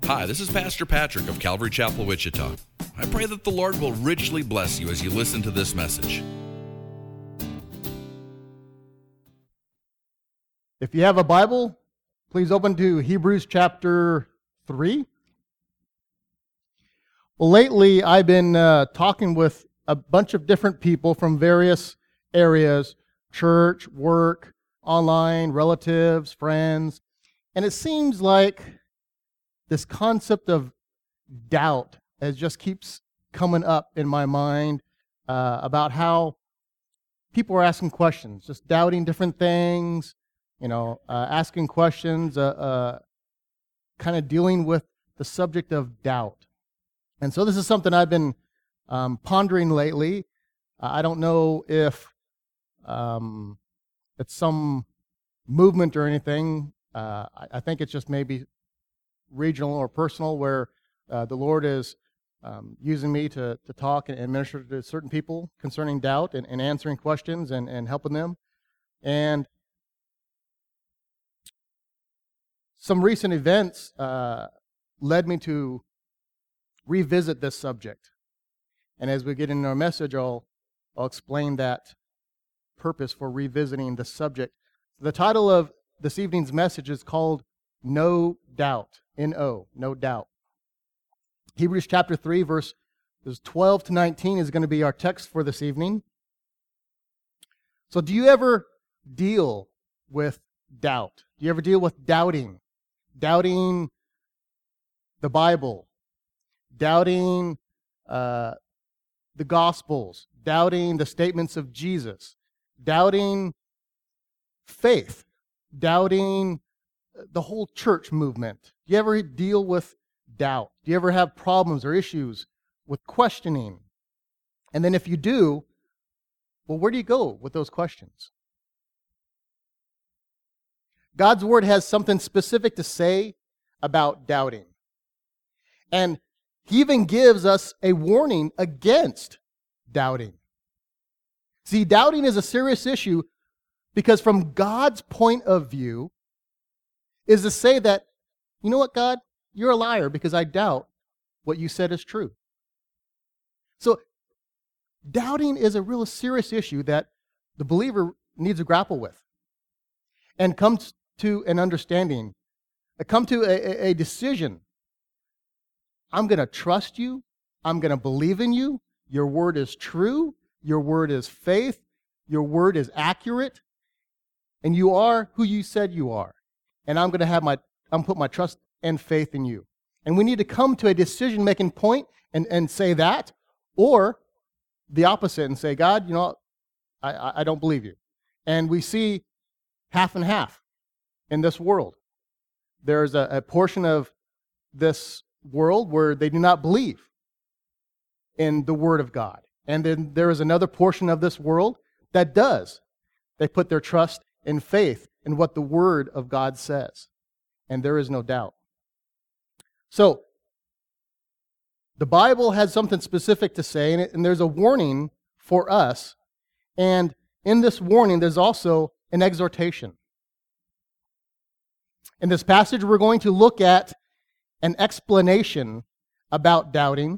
Hi, this is Pastor Patrick of Calvary Chapel, Wichita. I pray that the Lord will richly bless you as you listen to this message. If you have a Bible, please open to Hebrews chapter 3. Well, lately I've been talking with a bunch of different people from various areas, church, work, online, relatives, friends, and it seems like this concept of doubt just keeps coming up in my mind about how people are asking questions, just doubting different things, asking questions, kind of dealing with the subject of doubt. And so this is something I've been pondering lately. I don't know if it's some movement or anything. I think it's just maybe regional or personal where the Lord is using me to talk and minister to certain people concerning doubt and answering questions and helping them. And some recent events led me to revisit this subject. And as we get into our message, I'll explain that purpose for revisiting the subject. The title of this evening's message is called No Doubt. N-O, no doubt. Hebrews chapter 3, verses 12 to 19 is going to be our text for this evening. So do you ever deal with doubt? Do you ever deal with doubting? Doubting the Bible, doubting the Gospels, doubting the statements of Jesus, doubting faith, doubting the whole church movement. Do you ever deal with doubt? Do you ever have problems or issues with questioning? And then if you do, well, where do you go with those questions? God's Word has something specific to say about doubting. And He even gives us a warning against doubting. See, doubting is a serious issue because from God's point of view is to say that, you know what, God? You're a liar because I doubt what you said is true. So, doubting is a real serious issue that the believer needs to grapple with and come to an understanding, come to a decision. I'm going to trust you. I'm going to believe in you. Your word is true. Your word is faith. Your word is accurate. And you are who you said you are. And I'm going to put my trust and faith in you. And we need to come to a decision-making point and say that, or the opposite and say, God, I don't believe you. And we see half and half in this world. There's a portion of this world where they do not believe in the Word of God. And then there is another portion of this world that does. They put their trust and faith in what the Word of God says. And there is no doubt. So, the Bible has something specific to say, and there's a warning for us. And in this warning, there's also an exhortation. In this passage, we're going to look at an explanation about doubting,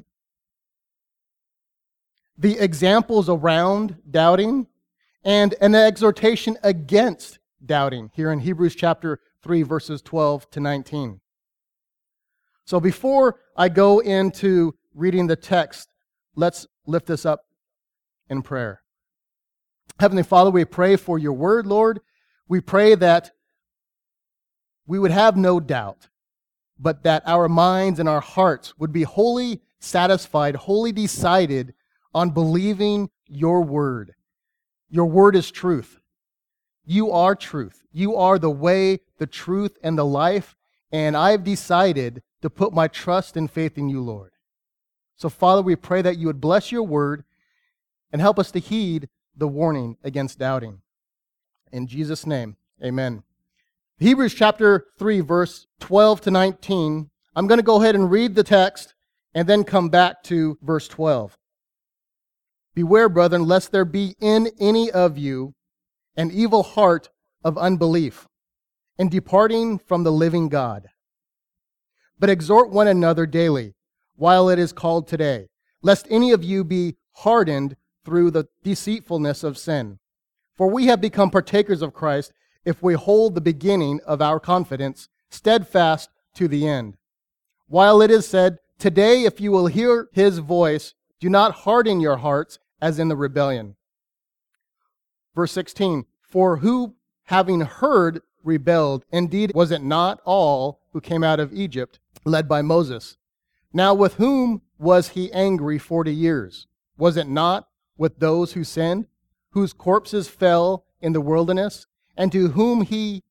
the examples around doubting, and an exhortation against doubting here in Hebrews chapter 3, verses 12 to 19. So before I go into reading the text, let's lift this up in prayer. Heavenly Father, we pray for your word, Lord. We pray that we would have no doubt, but that our minds and our hearts would be wholly satisfied, wholly decided on believing your word. Your word is truth. You are truth. You are the way, the truth, and the life, and I've decided to put my trust and faith in you, Lord. So, Father, we pray that you would bless your word and help us to heed the warning against doubting. In Jesus' name, amen. Hebrews chapter 3, verse 12 to 19. I'm going to go ahead and read the text and then come back to verse 12. Beware, brethren, lest there be in any of you an evil heart of unbelief, and departing from the living God. but exhort one another daily, while it is called today, lest any of you be hardened through the deceitfulness of sin. For we have become partakers of Christ if we hold the beginning of our confidence steadfast to the end. While it is said, today if you will hear his voice, do not harden your hearts as in the rebellion. Verse 16, for who, having heard, rebelled? Indeed, was it not all who came out of Egypt, led by Moses? Now with whom was he angry 40 years? Was it not with those who sinned, whose corpses fell in the wilderness? And to whom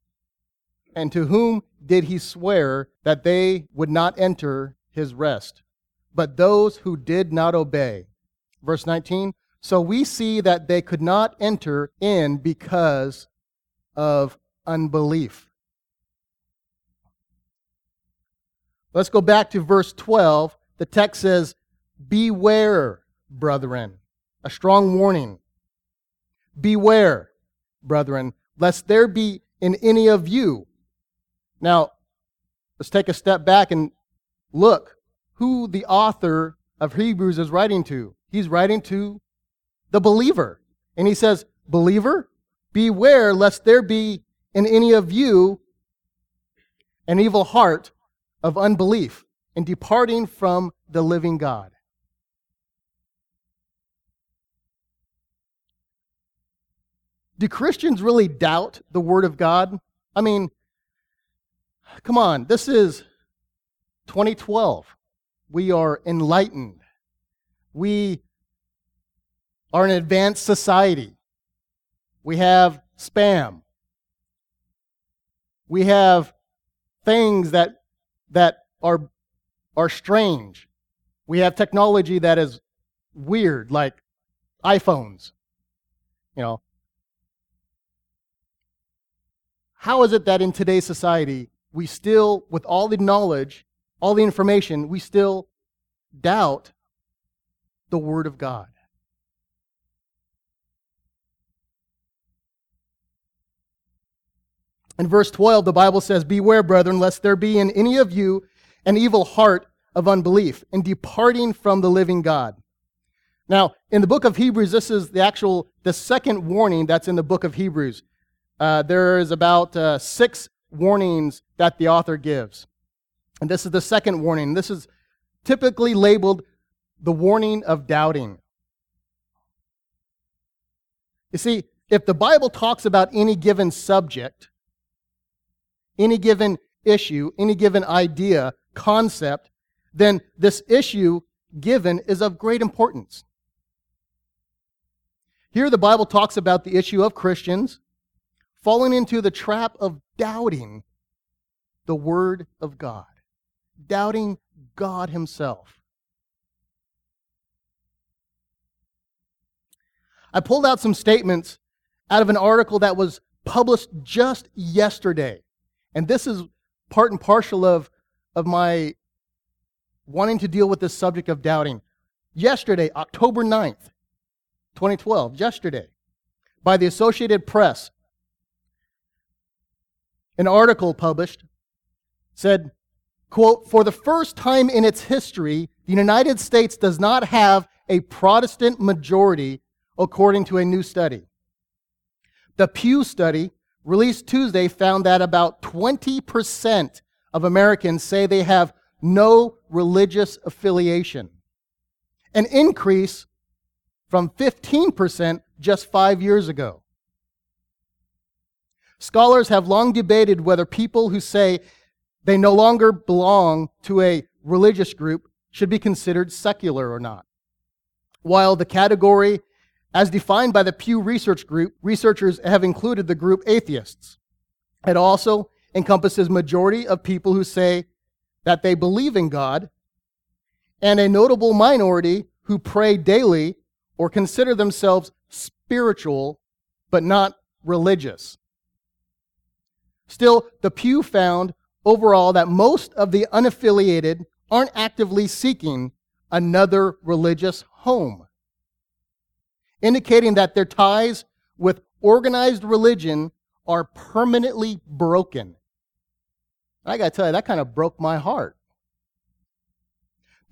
did he swear that they would not enter his rest? But those who did not obey. Verse 19, so we see that they could not enter in because of unbelief. Let's go back to verse 12. The text says, beware, brethren. A strong warning. Beware, brethren, lest there be in any of you. Now, let's take a step back and look who the author of Hebrews is writing to. He's writing to the believer. And he says, believer, beware lest there be in any of you an evil heart of unbelief in departing from the living God. Do Christians really doubt the Word of God? I mean, come on, this is 2012. We are enlightened. We are an advanced society. We have spam. We have things that are strange. We have technology that is weird, like iPhones. How is it that in today's society, we still, with all the knowledge, all the information, we still doubt the Word of God? In verse 12, the Bible says, beware, brethren, lest there be in any of you an evil heart of unbelief in departing from the living God. Now, in the book of Hebrews, this is the second warning that's in the book of Hebrews. There is about 6 warnings that the author gives. And this is the second warning. This is typically labeled the warning of doubting. You see, if the Bible talks about any given subject, any given issue, any given idea, concept, then this issue given is of great importance. Here the Bible talks about the issue of Christians falling into the trap of doubting the Word of God, doubting God Himself. I pulled out some statements out of an article that was published just yesterday. And this is part and parcel of my wanting to deal with this subject of doubting. Yesterday, October 9th, 2012, yesterday, by the Associated Press, an article published said, quote, for the first time in its history, the United States does not have a Protestant majority, according to a new study. The Pew study, released Tuesday, found that about 20% of Americans say they have no religious affiliation, an increase from 15% just 5 years ago. Scholars have long debated whether people who say they no longer belong to a religious group should be considered secular or not. While the category, as defined by the Pew Research Group, researchers have included the group atheists. It also encompasses majority of people who say that they believe in God, and a notable minority who pray daily or consider themselves spiritual but not religious. Still, the Pew found overall that most of the unaffiliated aren't actively seeking another religious home, indicating that their ties with organized religion are permanently broken. I got to tell you, that kind of broke my heart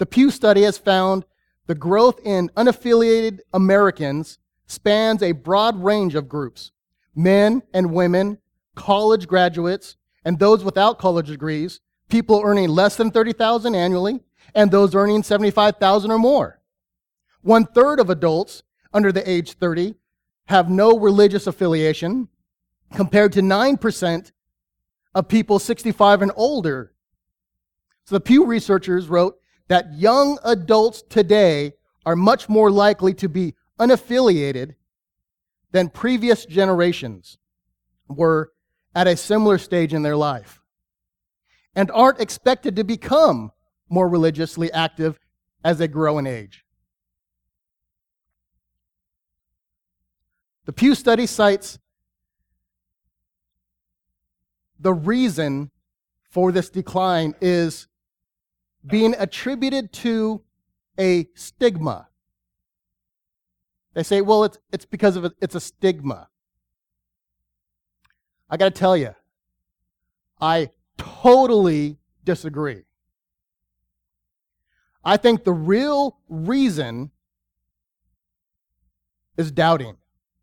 The Pew study has found the growth in unaffiliated Americans spans a broad range of groups: men and women, college graduates, and those without college degrees, people earning less than $30,000 annually, and those earning $75,000 or more. 1/3 of adults under the age 30 have no religious affiliation, compared to 9% of people 65 and older. So the Pew researchers wrote that young adults today are much more likely to be unaffiliated than previous generations were at a similar stage in their life, and aren't expected to become more religiously active as they grow in age. The Pew study cites the reason for this decline is being attributed to a stigma. They say, well, it's because of it's a stigma. I got to tell you, I totally disagree. I think the real reason is doubting.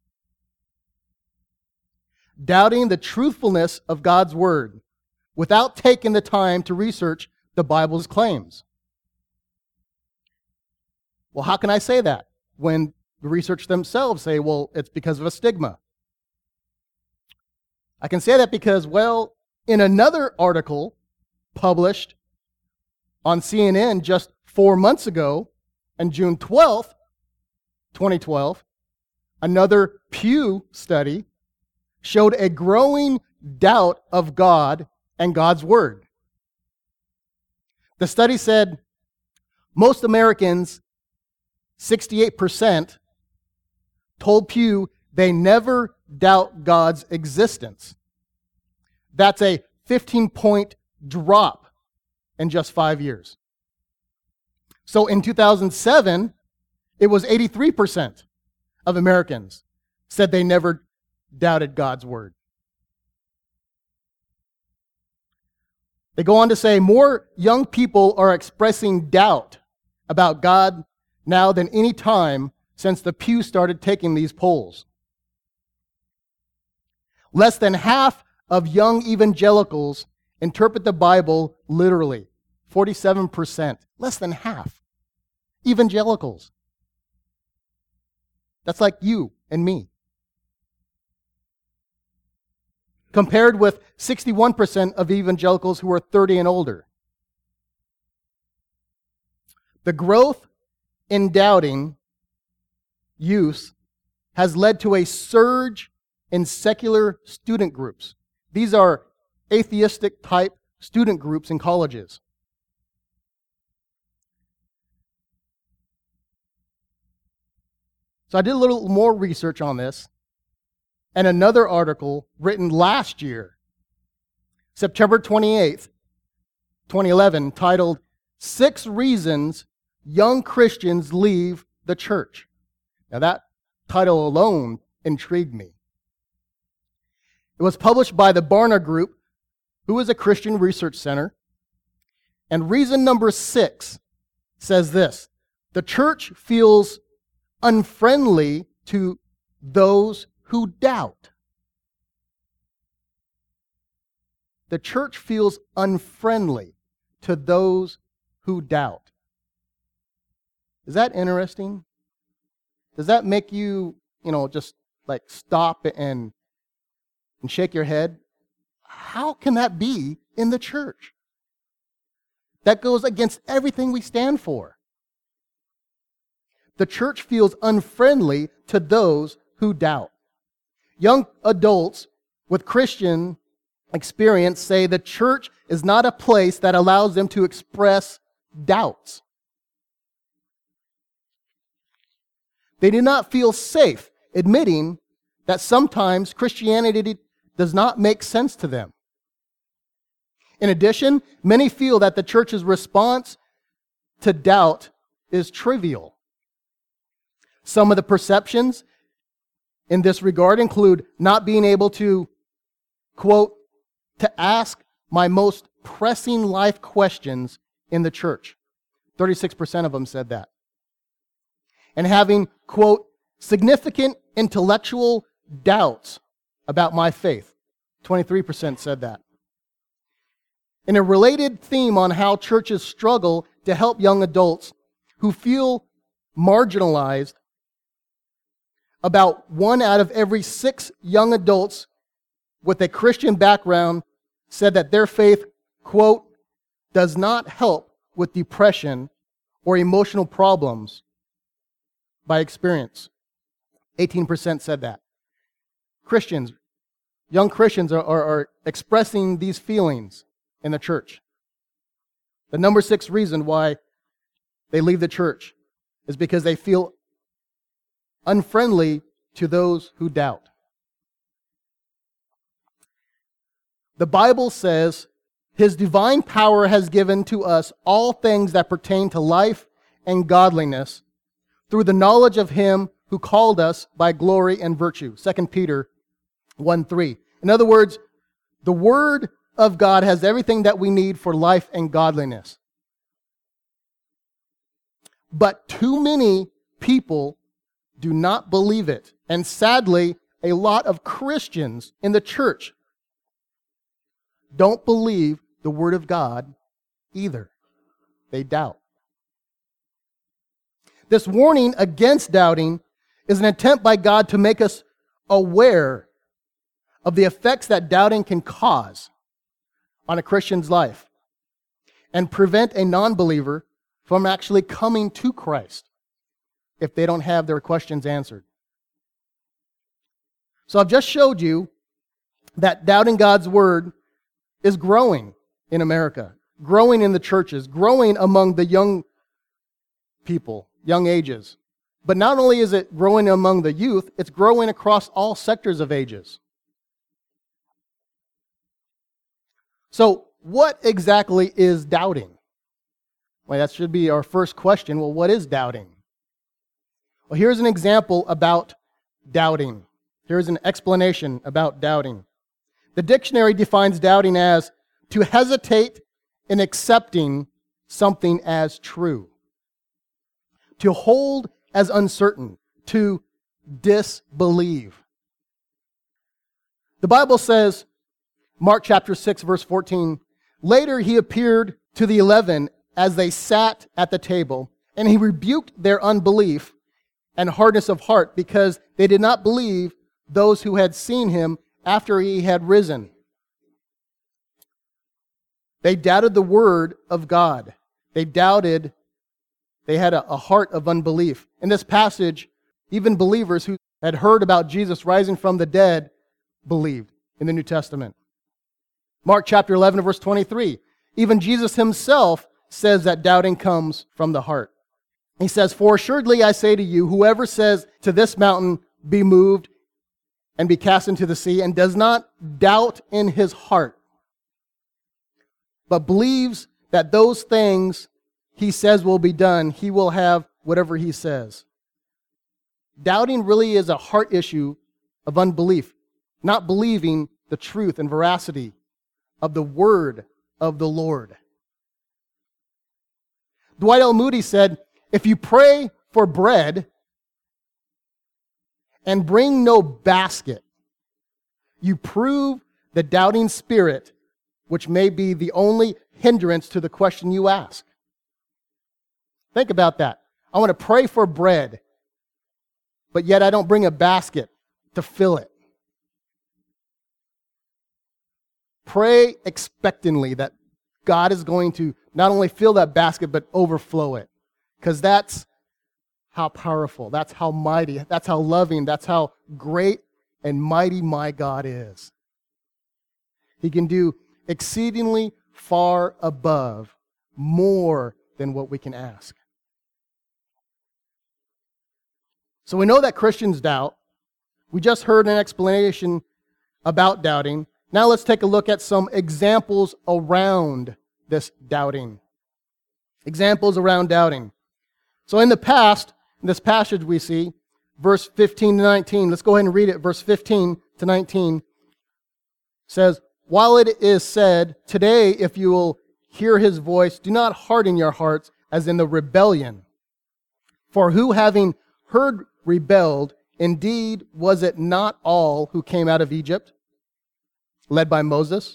Doubting the truthfulness of God's Word without taking the time to research the Bible's claims. Well, how can I say that when the research themselves say, well, it's because of a stigma? I can say that because, well, in another article published on CNN just 4 months ago, on June 12th, 2012, another Pew study showed a growing doubt of God and God's Word. The study said most Americans, 68%, told Pew they never doubt God's existence. That's a 15-point drop in just 5 years. So in 2007, it was 83% of Americans said they never doubted God's Word. They go on to say more young people are expressing doubt about God now than any time since the Pew started taking these polls. Less than half of young evangelicals interpret the Bible literally. 47%. Less than half. Evangelicals. That's like you and me. Compared with 61% of evangelicals who are 30 and older. The growth in doubting use has led to a surge in secular student groups. These are atheistic type student groups in colleges. So I did a little more research on this, and another article written last year, September 28th, 2011, titled 6 Reasons Young Christians Leave the Church. Now that title alone intrigued me. It was published by the Barna Group, who is a Christian research center. And reason number 6 says this: the church feels unfriendly to those who doubt. The church feels unfriendly to those who doubt. Is that interesting? Does that make you, just like stop and shake your head? How can that be in the church? That goes against everything we stand for. The church feels unfriendly to those who doubt. Young adults with Christian experience say the church is not a place that allows them to express doubts. They do not feel safe admitting that sometimes Christianity does not make sense to them. In addition, many feel that the church's response to doubt is trivial. Some of the perceptions in this regard include not being able to, quote, to ask my most pressing life questions in the church. 36% of them said that. And having, quote, significant intellectual doubts about my faith. 23% said that. In a related theme on how churches struggle to help young adults who feel marginalized, about 1 out of every 6 young adults with a Christian background said that their faith, quote, does not help with depression or emotional problems by experience. 18% said that. Christians, young Christians are expressing these feelings in the church. The number 6 reason why they leave the church is because they feel unfriendly to those who doubt. The Bible says, His divine power has given to us all things that pertain to life and godliness through the knowledge of Him who called us by glory and virtue. 2 Peter 1:3. In other words, the Word of God has everything that we need for life and godliness. But too many people do not believe it. And sadly, a lot of Christians in the church don't believe the Word of God either. They doubt. This warning against doubting is an attempt by God to make us aware of the effects that doubting can cause on a Christian's life and prevent a non-believer from actually coming to Christ if they don't have their questions answered. So I've just showed you that doubting God's Word is growing in America, growing in the churches, growing among the young people, young ages. But not only is it growing among the youth, it's growing across all sectors of ages. So, what exactly is doubting? Well, that should be our first question. Well, what is doubting? Well, here's an example about doubting. Here's an explanation about doubting. The dictionary defines doubting as to hesitate in accepting something as true, to hold as uncertain, to disbelieve. The Bible says, Mark chapter 6, verse 14, later he appeared to the 11 as they sat at the table, and he rebuked their unbelief and hardness of heart because they did not believe those who had seen him after he had risen. They doubted the word of God. They doubted, they had a heart of unbelief. In this passage, even believers who had heard about Jesus rising from the dead believed in the New Testament. Mark chapter 11, verse 23. Even Jesus himself says that doubting comes from the heart. He says, for assuredly I say to you, whoever says to this mountain, be moved and be cast into the sea, and does not doubt in his heart, but believes that those things he says will be done, he will have whatever he says. Doubting really is a heart issue of unbelief, not believing the truth and veracity of the word of the Lord. Dwight L. Moody said, if you pray for bread and bring no basket, you prove the doubting spirit, which may be the only hindrance to the question you ask. Think about that. I want to pray for bread, but yet I don't bring a basket to fill it. Pray expectantly that God is going to not only fill that basket, but overflow it. Because that's how powerful, that's how mighty, that's how loving, that's how great and mighty my God is. He can do exceedingly far above, more than what we can ask. So we know that Christians doubt. We just heard an explanation about doubting. Now let's take a look at some examples around this doubting. Examples around doubting. So in the past, in this passage we see, verse 15 to 19, let's go ahead and read it. Verse 15 to 19 says, while it is said, today if you will hear his voice, do not harden your hearts as in the rebellion. For who having heard rebelled, indeed was it not all who came out of Egypt, led by Moses?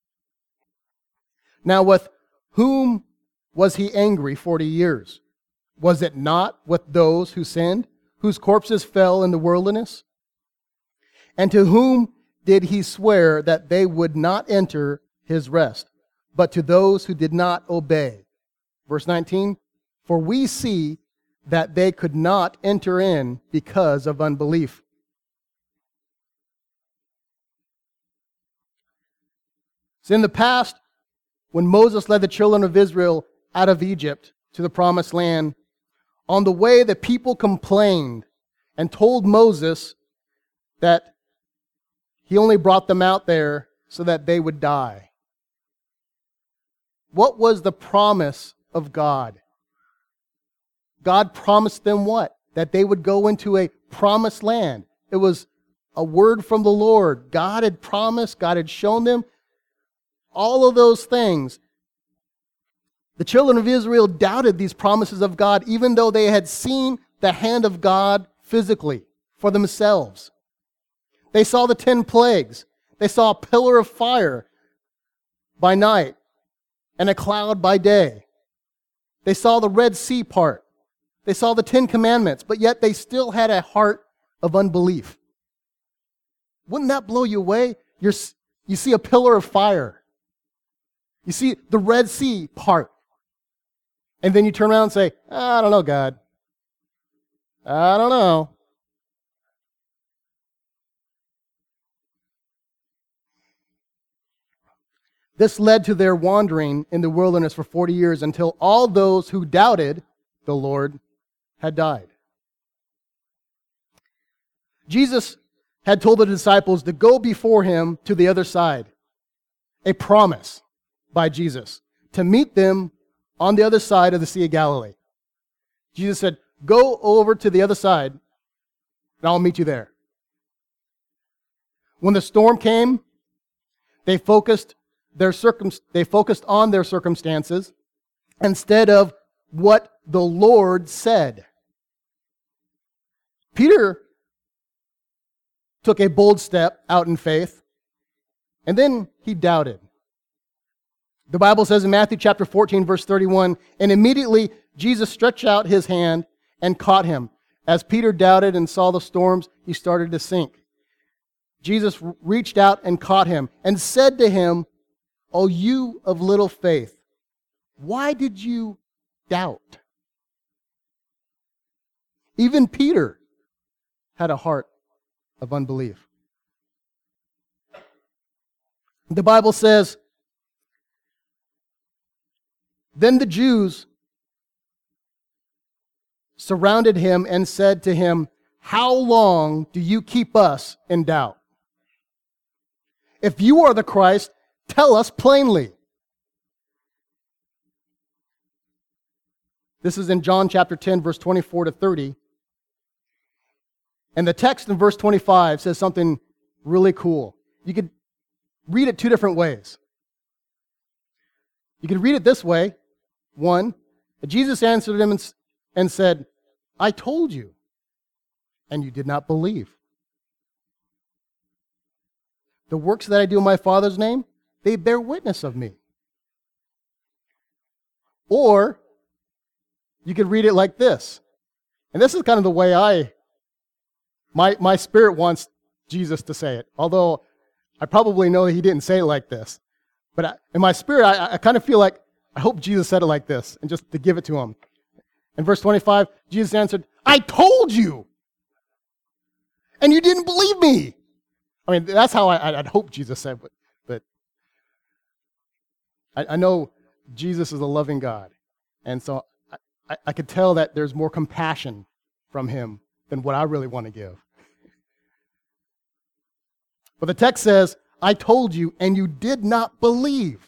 Now with whom was he angry 40 years? Was it not with those who sinned, whose corpses fell in the wilderness? And to whom did he swear that they would not enter his rest, but to those who did not obey? Verse 19, for we see that they could not enter in because of unbelief. So in the past, when Moses led the children of Israel out of Egypt to the promised land, on the way the people complained and told Moses that he only brought them out there so that they would die. What was the promise of God? God promised them what? That they would go into a promised land. It was a word from the Lord. God had promised, God had shown them all of those things. The children of Israel doubted these promises of God, even though they had seen the hand of God physically for themselves. They saw the 10 plagues. They saw a pillar of fire by night and a cloud by day. They saw the Red Sea part. They saw the 10 commandments, but yet they still had a heart of unbelief. Wouldn't that blow you away? You see a pillar of fire. You see the Red Sea part. And then you turn around and say, I don't know, God. I don't know. This led to their wandering in the wilderness for 40 years until all those who doubted the Lord had died. Jesus had told the disciples to go before him to the other side. A promise by Jesus to meet them on the other side of the Sea of Galilee. Jesus said, go over to the other side and I'll meet you there. When the storm came, they focused on their circumstances instead of what the Lord said. Peter took a bold step out in faith, and then he doubted. The Bible says in Matthew chapter 14, verse 31, and immediately Jesus stretched out his hand and caught him. As Peter doubted and saw the storms, he started to sink. Jesus reached out and caught him and said to him, O you of little faith, why did you doubt? Even Peter had a heart of unbelief. The Bible says, then the Jews surrounded him and said to him, how long do you keep us in doubt? If you are the Christ, tell us plainly. This is in John chapter 10, verse 24 to 30. And the text in verse 25 says something really cool. You could read it two different ways. You could read it this way. One, Jesus answered him and said, I told you, and you did not believe. The works that I do in my Father's name, they bear witness of me. Or, you could read it like this. And this is kind of the way my spirit wants Jesus to say it. Although, I probably know that he didn't say it like this. But in my spirit, I kind of feel like, I hope Jesus said it like this, and just to give it to him. In verse 25, Jesus answered, I told you, and you didn't believe me. I mean, that's how I'd hope Jesus said it. But I know Jesus is a loving God. And so I could tell that there's more compassion from him than what I really want to give. But the text says, I told you, and you did not believe.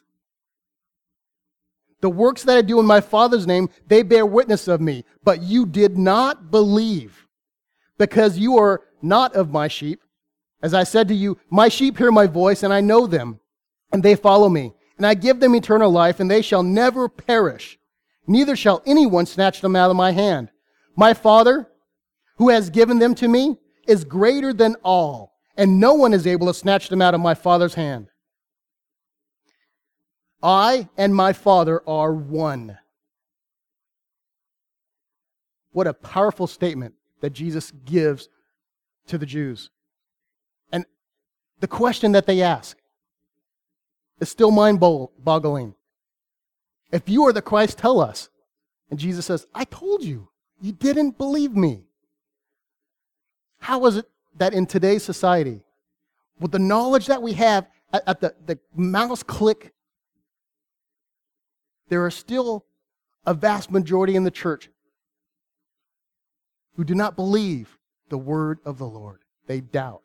The works that I do in my Father's name, they bear witness of me. But you did not believe, because you are not of my sheep. As I said to you, my sheep hear my voice, and I know them, and they follow me. And I give them eternal life, and they shall never perish, neither shall anyone snatch them out of my hand. My Father, who has given them to me, is greater than all, and no one is able to snatch them out of my Father's hand. I and my Father are one. What a powerful statement that Jesus gives to the Jews. And the question that they ask is still mind-boggling. If you are the Christ, tell us. And Jesus says, I told you. You didn't believe me. How is it that in today's society, with the knowledge that we have at the mouse click, there are still a vast majority in the church who do not believe the word of the Lord? They doubt.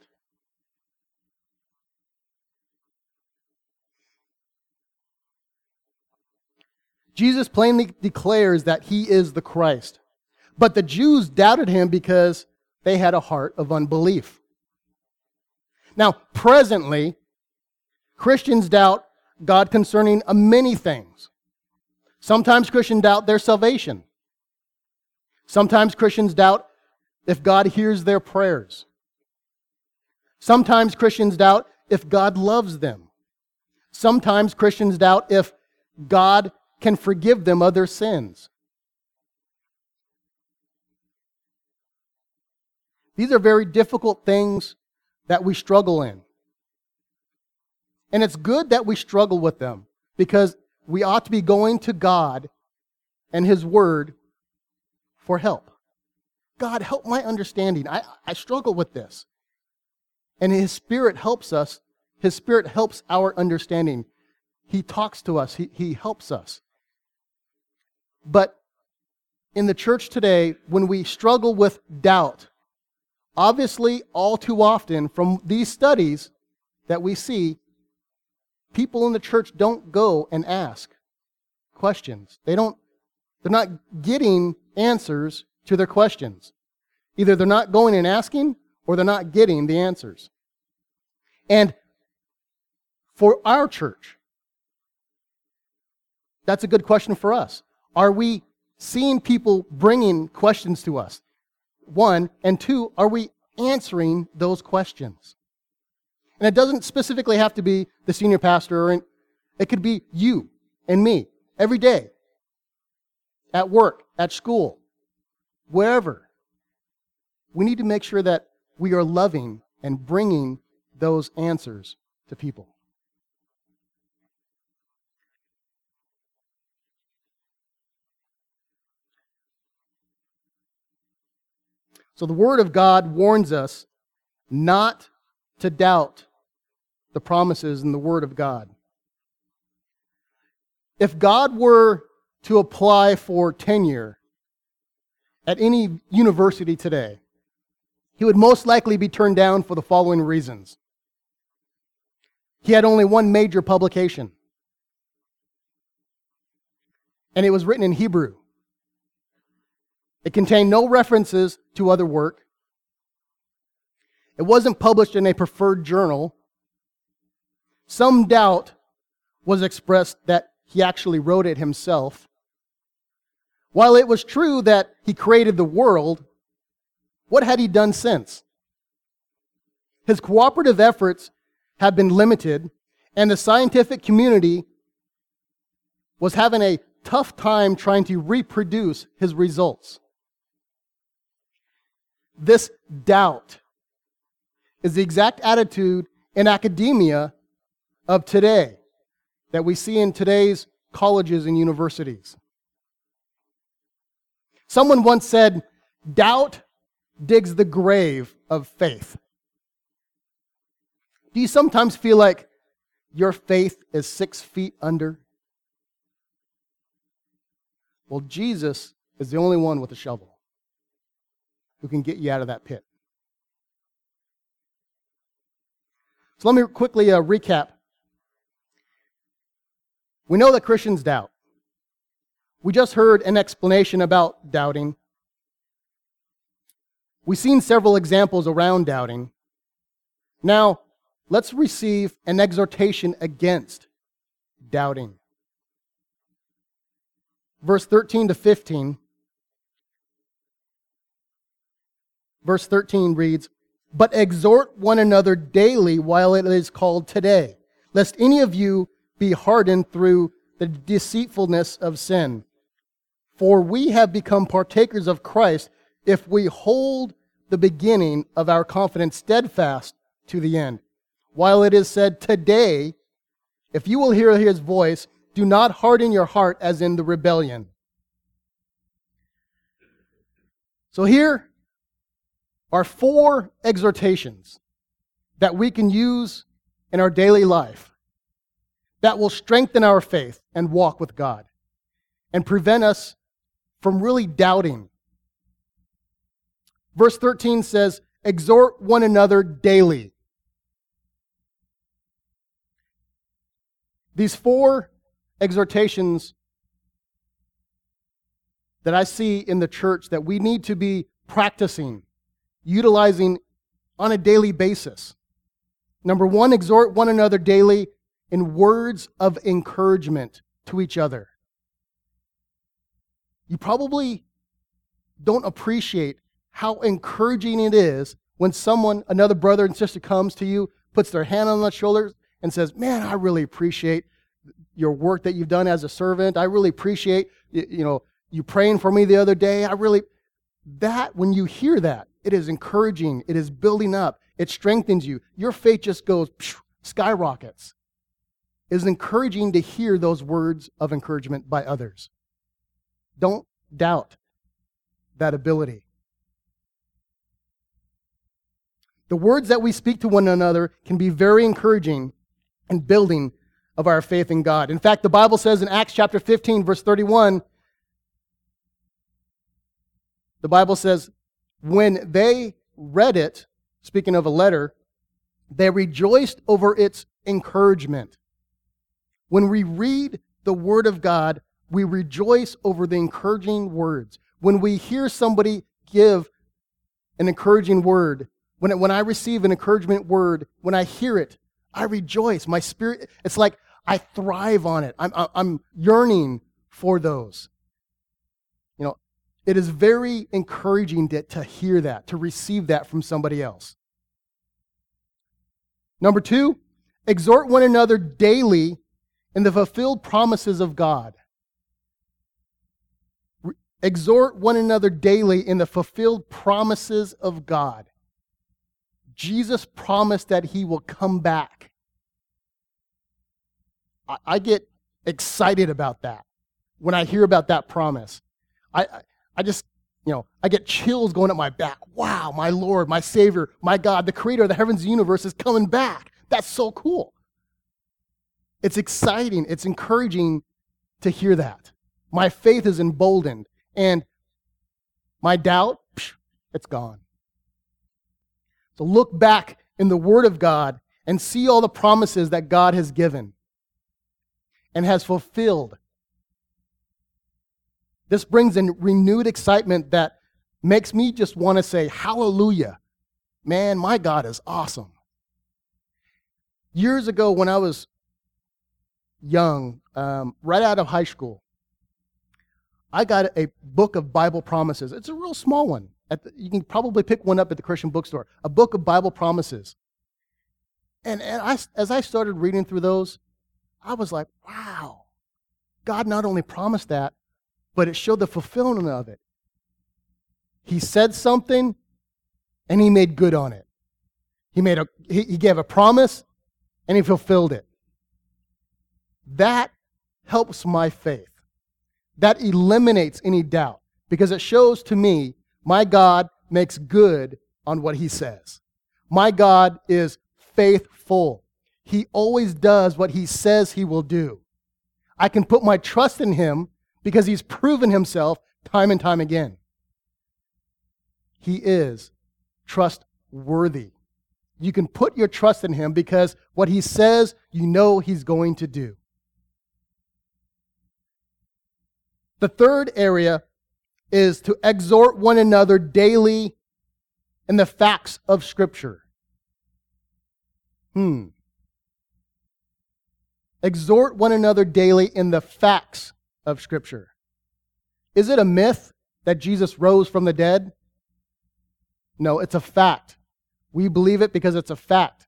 Jesus plainly declares that he is the Christ. But the Jews doubted him because they had a heart of unbelief. Now, presently, Christians doubt God concerning many things. Sometimes Christians doubt their salvation. Sometimes Christians doubt if God hears their prayers. Sometimes Christians doubt if God loves them. Sometimes Christians doubt if God can forgive them of their sins. These are very difficult things that we struggle in. And it's good that we struggle with them because we ought to be going to God and His Word for help. God, help my understanding. I struggle with this. And His Spirit helps us. His Spirit helps our understanding. He talks to us. He helps us. But in the church today, when we struggle with doubt, obviously, all too often from these studies that we see, people in the church don't go and ask questions. They're not getting answers to their questions. Either they're not going and asking, or they're not getting the answers. And for our church, that's a good question for us. Are we seeing people bringing questions to us? One, and two, are we answering those questions? And it doesn't specifically have to be the senior pastor, or it could be you and me every day, at work, at school, wherever. We need to make sure that we are loving and bringing those answers to people. So the Word of God warns us not to doubt the promises in the Word of God. If God were to apply for tenure at any university today, he would most likely be turned down for the following reasons. He had only one major publication, and it was written in Hebrew. It contained no references to other work. It wasn't published in a preferred journal. Some doubt was expressed that he actually wrote it himself. While it was true that he created the world, what had he done since? His cooperative efforts have been limited, and the scientific community was having a tough time trying to reproduce his results. This doubt is the exact attitude in academia of today that we see in today's colleges and universities. Someone once said, doubt digs the grave of faith. Do you sometimes feel like your faith is 6 feet under? Well, Jesus is the only one with a shovel who can get you out of that pit. So let me quickly recap. We know that Christians doubt. We just heard an explanation about doubting. We've seen several examples around doubting. Now, let's receive an exhortation against doubting. verse 13 to 15. Verse 13 reads, "But exhort one another daily while it is called today, lest any of you be hardened through the deceitfulness of sin. For we have become partakers of Christ if we hold the beginning of our confidence steadfast to the end. While it is said today, if you will hear his voice, do not harden your heart as in the rebellion." So here are 4 exhortations that we can use in our daily life that will strengthen our faith and walk with God and prevent us from really doubting. Verse 13 says, "Exhort one another daily." These 4 exhortations that I see in the church that we need to be practicing, utilizing on a daily basis. Number 1, exhort one another daily in words of encouragement to each other. You probably don't appreciate how encouraging it is when someone, another brother and sister comes to you, puts their hand on the shoulders and says, "Man, I really appreciate your work that you've done as a servant. I really appreciate you praying for me the other day. That when you hear that, it is encouraging. It is building up. It strengthens you. Your faith just goes skyrockets. It is encouraging to hear those words of encouragement by others. Don't doubt that ability. The words that we speak to one another can be very encouraging and building of our faith in God. In fact, the Bible says in Acts chapter 15, verse 31, the Bible says, when they read it, speaking of a letter, they rejoiced over its encouragement. When we read the Word of God, we rejoice over the encouraging words. When we hear somebody give an encouraging word, when I receive an encouragement word, when I hear it, I rejoice. My spirit, it's like I thrive on it. I'm yearning for those. It is very encouraging to hear that, to receive that from somebody else. Number 2, exhort one another daily in the fulfilled promises of God. Exhort one another daily in the fulfilled promises of God. Jesus promised that He will come back. I get excited about that when I hear about that promise. I just, I get chills going up my back. Wow, my Lord, my Savior, my God, the Creator of the heavens and universe is coming back. That's so cool. It's exciting. It's encouraging to hear that. My faith is emboldened, and my doubt, it's gone. So look back in the Word of God and see all the promises that God has given and has fulfilled. This brings in renewed excitement that makes me just want to say, hallelujah. Man, my God is awesome. Years ago when I was young, right out of high school, I got a book of Bible promises. It's a real small one. You can probably pick one up at the Christian bookstore. A book of Bible promises. And as I started reading through those, I was like, wow. God not only promised that, but it showed the fulfillment of it. He said something, and He made good on it. He gave a promise, and He fulfilled it. That helps my faith. That eliminates any doubt, because it shows to me my God makes good on what He says. My God is faithful. He always does what He says He will do. I can put my trust in Him because He's proven Himself time and time again. He is trustworthy. You can put your trust in Him because what He says, you know He's going to do. The third area is to exhort one another daily in the facts of Scripture. Exhort one another daily in the facts of Scripture. Is it a myth that Jesus rose from the dead? No, it's a fact. We believe it because it's a fact.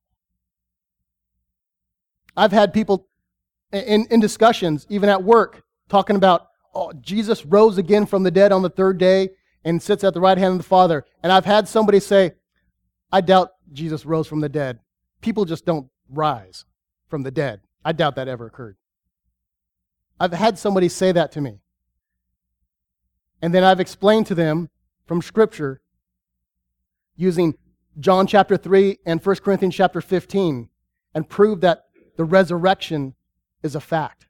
I've had people in discussions, even at work, talking about, oh, Jesus rose again from the dead on the third day and sits at the right hand of the Father. And I've had somebody say, I doubt Jesus rose from the dead. People just don't rise from the dead. I doubt that ever occurred. I've had somebody say that to me. And then I've explained to them from Scripture using John chapter 3 and 1 Corinthians chapter 15 and proved that the resurrection is a fact.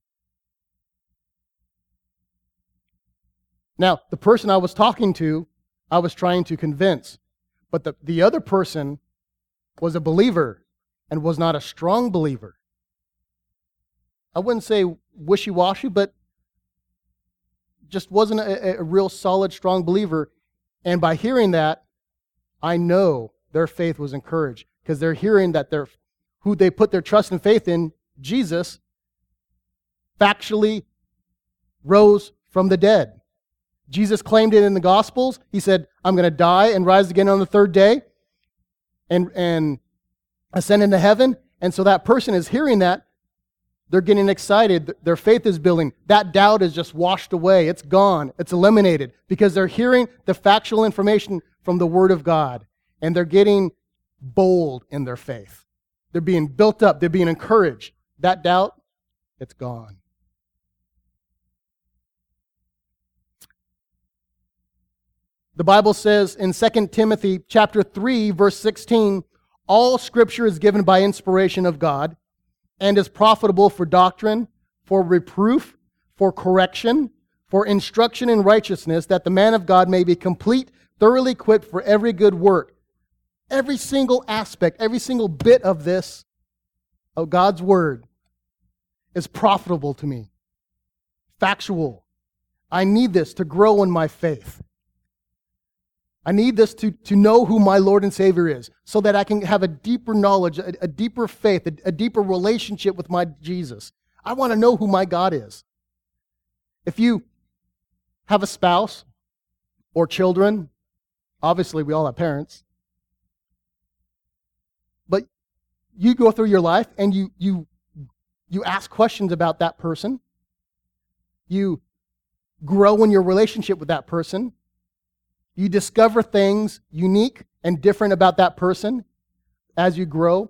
Now, the person I was talking to, I was trying to convince, but the other person was a believer and was not a strong believer. I wouldn't say wishy-washy, but just wasn't a real solid, strong believer. And by hearing that, I know their faith was encouraged because they're hearing that who they put their trust and faith in, Jesus, factually rose from the dead. Jesus claimed it in the Gospels. He said, I'm going to die and rise again on the third day and ascend into heaven. And so that person is hearing that. They're getting excited. Their faith is building. That doubt is just washed away. It's gone. It's eliminated because they're hearing the factual information from the Word of God. And they're getting bold in their faith. They're being built up. They're being encouraged. That doubt, it's gone. The Bible says in 2 Timothy chapter 3, verse 16, all Scripture is given by inspiration of God and is profitable for doctrine, for reproof, for correction, for instruction in righteousness, that the man of God may be complete, thoroughly equipped for every good work. Every single aspect, every single bit of this, of God's Word, is profitable to me. Factual. I need this to grow in my faith. I need this to know who my Lord and Savior is so that I can have a deeper knowledge, a deeper faith, a deeper relationship with my Jesus. I want to know who my God is. If you have a spouse or children, obviously we all have parents, but you go through your life and you ask questions about that person. You grow in your relationship with that person. You discover things unique and different about that person as you grow.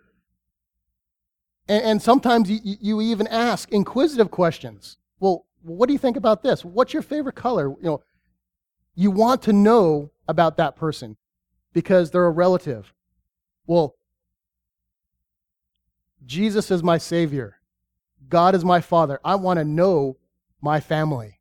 And sometimes you even ask inquisitive questions. Well, what do you think about this? What's your favorite color? You want to know about that person because they're a relative. Well, Jesus is my Savior. God is my Father. I want to know my family.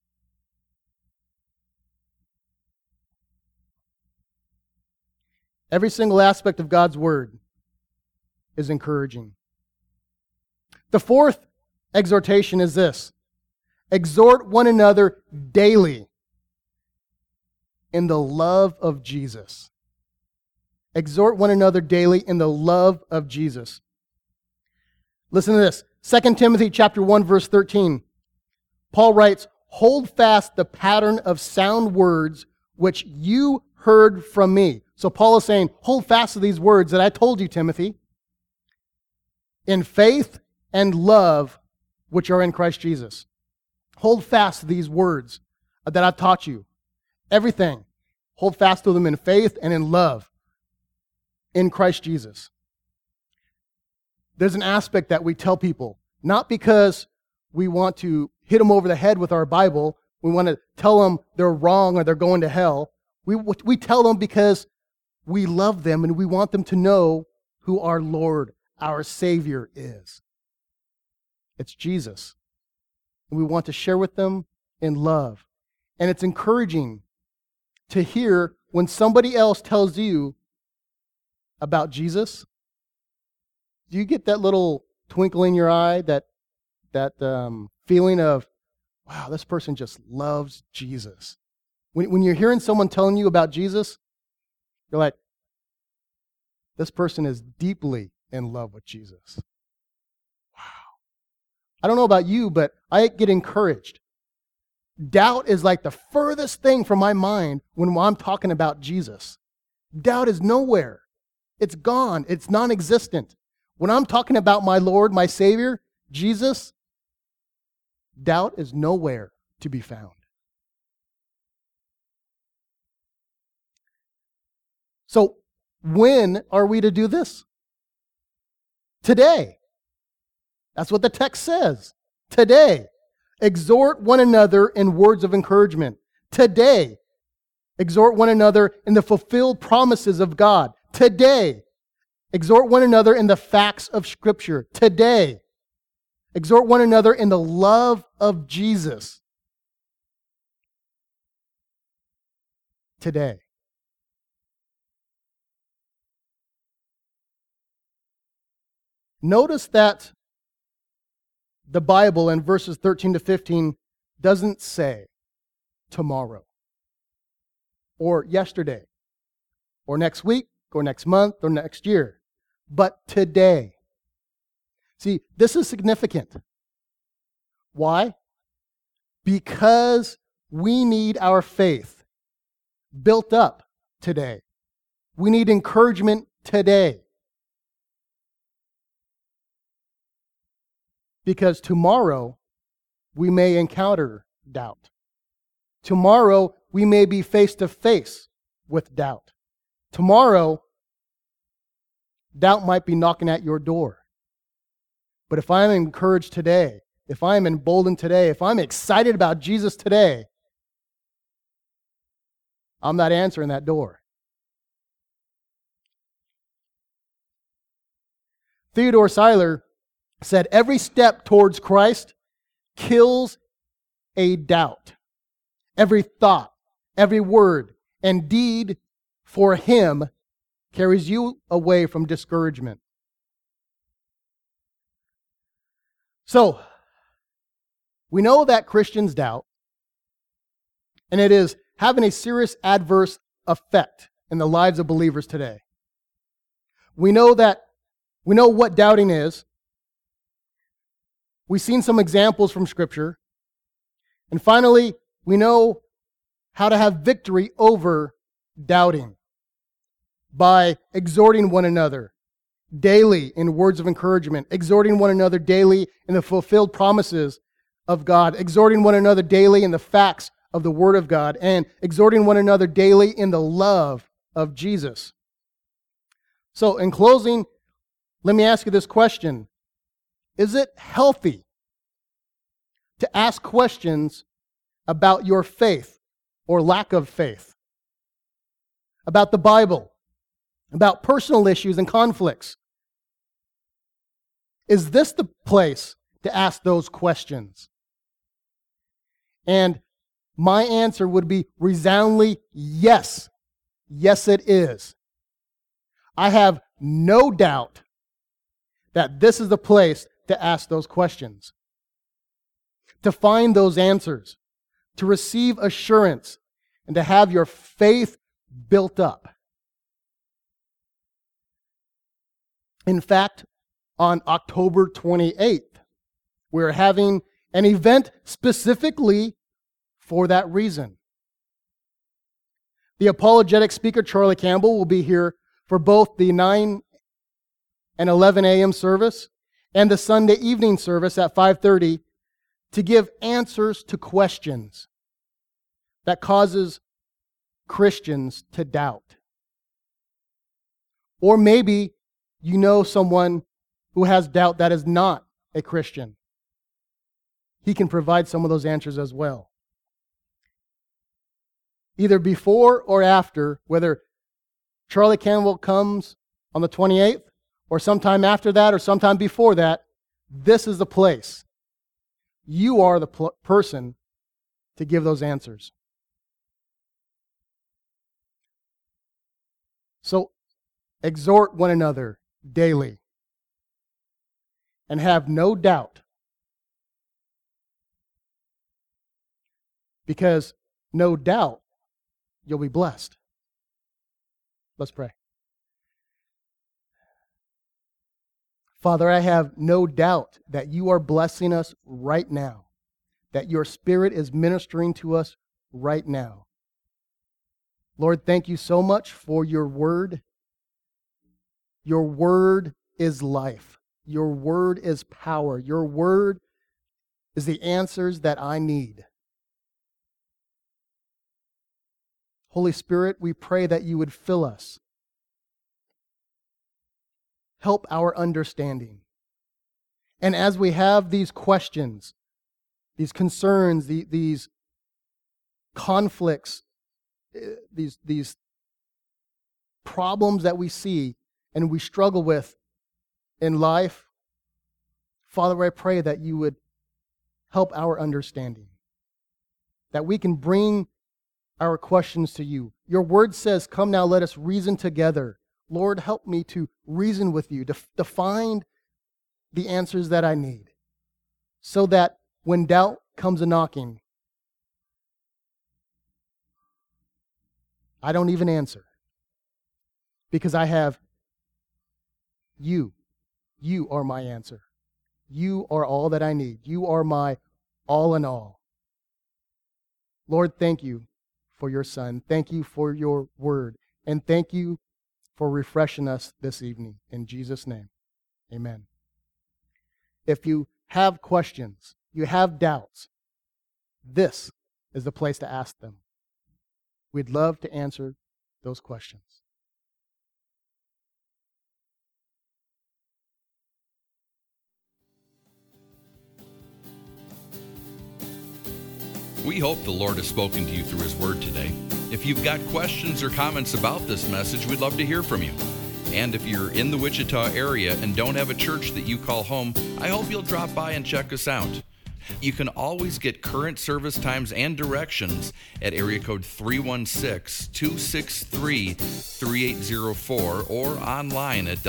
Every single aspect of God's Word is encouraging. The fourth exhortation is this: exhort one another daily in the love of Jesus. Exhort one another daily in the love of Jesus. Listen to this. 2 Timothy chapter 1, verse 13. Paul writes, hold fast the pattern of sound words which you heard from me. So Paul is saying, hold fast to these words that I told you, Timothy, in faith and love which are in Christ Jesus. Hold fast to these words that I've taught you. Everything. Hold fast to them in faith and in love in Christ Jesus. There's an aspect that we tell people, not because we want to hit them over the head with our Bible, we want to tell them they're wrong or they're going to hell. We tell them because we love them and we want them to know who our Lord, our Savior is. It's Jesus. And we want to share with them in love. And it's encouraging to hear when somebody else tells you about Jesus. Do you get that little twinkle in your eye, that feeling of, wow, this person just loves Jesus? When you're hearing someone telling you about Jesus, you're like, this person is deeply in love with Jesus. Wow. I don't know about you, but I get encouraged Doubt is like the furthest thing from my mind when I'm talking about Jesus. Doubt is nowhere. It's gone. It's non-existent. When I'm talking about my Lord, my Savior, Jesus, doubt is nowhere to be found. So, when are we to do this? Today. That's what the text says. Today. Exhort one another in words of encouragement. Today. Exhort one another in the fulfilled promises of God. Today. Exhort one another in the facts of Scripture. Today. Exhort one another in the love of Jesus. Today. Notice that the Bible in verses 13 to 15 doesn't say tomorrow or yesterday or next week or next month or next year, but today. See, this is significant. Why? Because we need our faith built up today. We need encouragement today. Because tomorrow we may encounter doubt. Tomorrow we may be face to face with doubt. Tomorrow, doubt might be knocking at your door. But if I'm encouraged today, if I'm emboldened today, if I'm excited about Jesus today, I'm not answering that door. Theodore Seiler said, every step towards Christ kills a doubt. Every thought, every word, and deed for Him carries you away from discouragement. So, we know that Christians doubt, and it is having a serious adverse effect in the lives of believers today. We know what doubting is. We've seen some examples from Scripture. And finally, we know how to have victory over doubting by exhorting one another daily in words of encouragement, exhorting one another daily in the fulfilled promises of God, exhorting one another daily in the facts of the Word of God, and exhorting one another daily in the love of Jesus. So, in closing, let me ask you this question. Is it healthy to ask questions about your faith or lack of faith? About the Bible? About personal issues and conflicts? Is this the place to ask those questions? And my answer would be resoundingly yes. Yes, it is. I have no doubt that this is the place to ask those questions, to find those answers, to receive assurance, and to have your faith built up. In fact, on October 28th, we're having an event specifically for that reason. The apologetic speaker, Charlie Campbell, will be here for both the 9 and 11 a.m. service and the Sunday evening service at 5:30 to give answers to questions that causes Christians to doubt. Or maybe you know someone who has doubt that is not a Christian. He can provide some of those answers as well. Either before or after, whether Charlie Campbell comes on the 28th, or sometime after that, or sometime before that, this is the place. You are the person to give those answers. So, exhort one another daily and have no doubt, because no doubt you'll be blessed. Let's pray. Father, I have no doubt that you are blessing us right now, that your Spirit is ministering to us right now. Lord, thank you so much for your word. Your word is life. Your word is power. Your word is the answers that I need. Holy Spirit, we pray that you would fill us. Help our understanding. And as we have these questions, these concerns, these conflicts, these problems that we see and we struggle with in life, Father, I pray that you would help our understanding, that we can bring our questions to you. Your word says, come now, let us reason together. Lord, help me to reason with you, to find the answers that I need, so that when doubt comes a knocking, I don't even answer, because I have you. You are my answer. You are all that I need. You are my all in all. Lord, thank you for your Son. Thank you for your word. And thank you for refreshing us this evening. In Jesus' name, amen. If you have questions, you have doubts, this is the place to ask them. We'd love to answer those questions. We hope the Lord has spoken to you through His Word today. If you've got questions or comments about this message, we'd love to hear from you. And if you're in the Wichita area and don't have a church that you call home, I hope you'll drop by and check us out. You can always get current service times and directions at area code 316-263-3804 or online at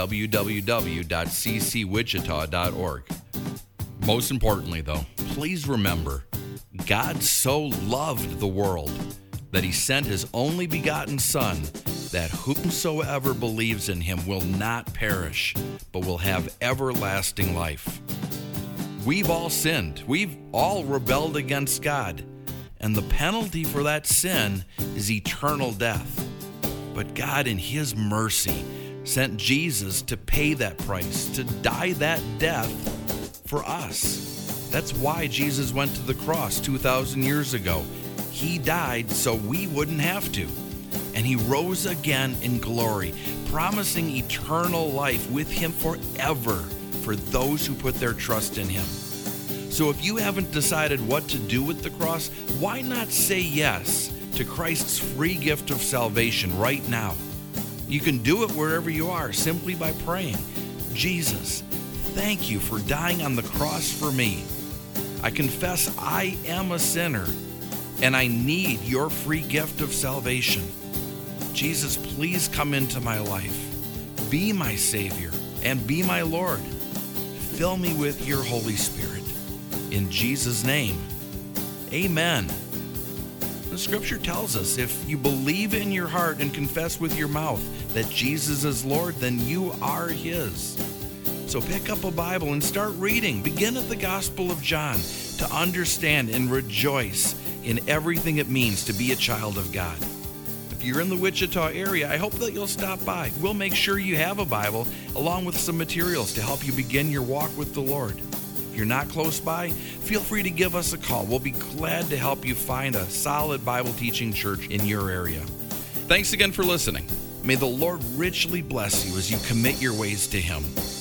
www.ccwichita.org. Most importantly, though, please remember, God so loved the world that He sent His only begotten Son, that whomsoever believes in Him will not perish, but will have everlasting life. We've all sinned. We've all rebelled against God. And the penalty for that sin is eternal death. But God, in His mercy, sent Jesus to pay that price, to die that death for us. That's why Jesus went to the cross 2,000 years ago. He died so we wouldn't have to. And He rose again in glory, promising eternal life with Him forever for those who put their trust in Him. So if you haven't decided what to do with the cross, why not say yes to Christ's free gift of salvation right now? You can do it wherever you are simply by praying, Jesus, thank you for dying on the cross for me. I confess I am a sinner and I need your free gift of salvation. Jesus, please come into my life. Be my Savior and be my Lord. Fill me with your Holy Spirit. In Jesus' name, amen. The Scripture tells us if you believe in your heart and confess with your mouth that Jesus is Lord, then you are His. So pick up a Bible and start reading. Begin at the Gospel of John to understand and rejoice in everything it means to be a child of God. If you're in the Wichita area, I hope that you'll stop by. We'll make sure you have a Bible along with some materials to help you begin your walk with the Lord. If you're not close by, feel free to give us a call. We'll be glad to help you find a solid Bible teaching church in your area. Thanks again for listening. May the Lord richly bless you as you commit your ways to Him.